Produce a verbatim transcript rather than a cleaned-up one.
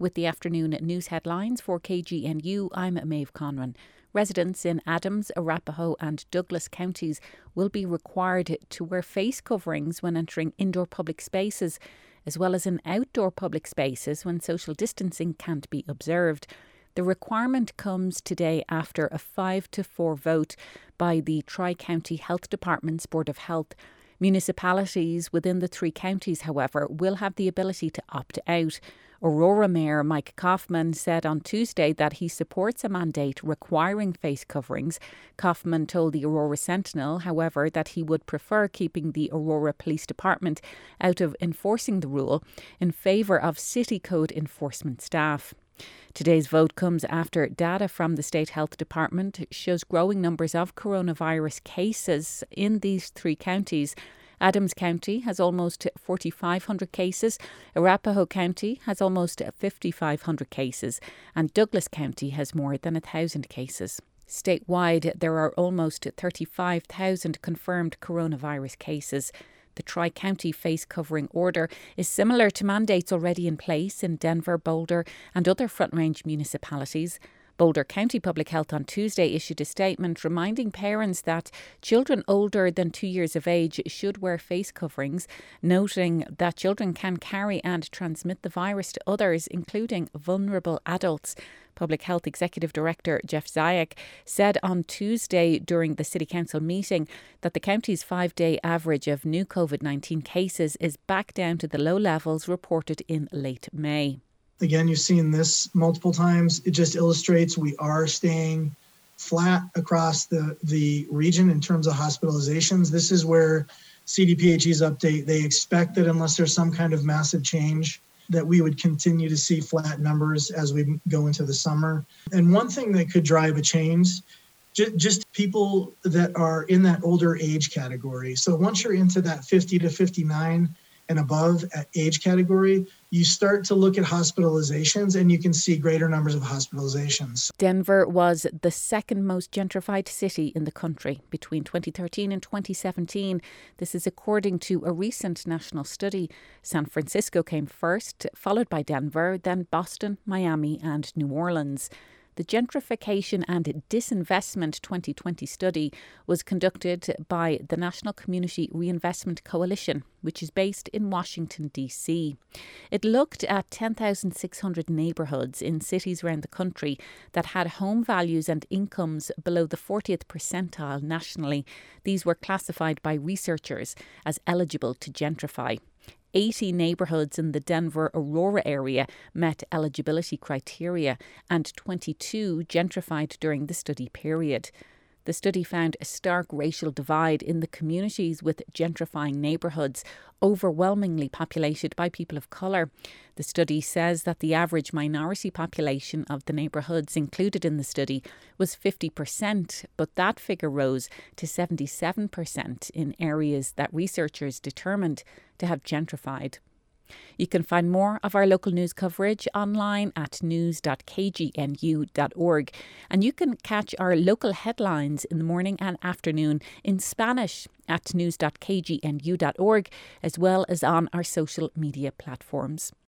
With the afternoon news headlines for K G N U, I'm Maeve Conran. Residents in Adams, Arapahoe and Douglas counties will be required to wear face coverings when entering indoor public spaces, as well as in outdoor public spaces when social distancing can't be observed. The requirement comes today after a five to four vote by the Tri-County Health Department's Board of Health. Municipalities within the three counties, however, will have the ability to opt out. Aurora Mayor Mike Kaufman said on Tuesday that he supports a mandate requiring face coverings. Kaufman told the Aurora Sentinel, however, that he would prefer keeping the Aurora Police Department out of enforcing the rule in favour of City Code enforcement staff. Today's vote comes after data from the State Health Department shows growing numbers of coronavirus cases in these three counties. Adams County has almost four thousand five hundred cases, Arapahoe County has almost five thousand five hundred cases, and Douglas County has more than one thousand cases. Statewide, there are almost thirty-five thousand confirmed coronavirus cases. The Tri-County face covering order is similar to mandates already in place in Denver, Boulder and other Front Range municipalities. Boulder County Public Health on Tuesday issued a statement reminding parents that children older than two years of age should wear face coverings, noting that children can carry and transmit the virus to others, including vulnerable adults. Public Health Executive Director Jeff Zayak said on Tuesday during the City Council meeting that the county's five-day average of new COVID nineteen cases is back down to the low levels reported in late May. Again, you've seen this multiple times. It just illustrates we are staying flat across the, the region in terms of hospitalizations. This is where C D P H E's update, they expect that unless there's some kind of massive change, that we would continue to see flat numbers as we go into the summer. And one thing that could drive a change, just, just people that are in that older age category. So once you're into that fifty to fifty-nine and above at age category, you start to look at hospitalizations and you can see greater numbers of hospitalizations. Denver was the second most gentrified city in the country between twenty thirteen and twenty seventeen. This is according to a recent national study. San Francisco came first, followed by Denver, then Boston, Miami and New Orleans. The Gentrification and Disinvestment twenty twenty study was conducted by the National Community Reinvestment Coalition, which is based in Washington, D C. It looked at ten thousand six hundred neighbourhoods in cities around the country that had home values and incomes below the fortieth percentile nationally. These were classified by researchers as eligible to gentrify. eighty neighbourhoods in the Denver Aurora area met eligibility criteria and twenty-two gentrified during the study period. The study found a stark racial divide in the communities with gentrifying neighbourhoods, overwhelmingly populated by people of colour. The study says that the average minority population of the neighbourhoods included in the study was fifty percent, but that figure rose to seventy-seven percent in areas that researchers determined to have gentrified. You can find more of our local news coverage online at news dot k g n u dot org, and you can catch our local headlines in the morning and afternoon in Spanish at news dot k g n u dot org, as well as on our social media platforms.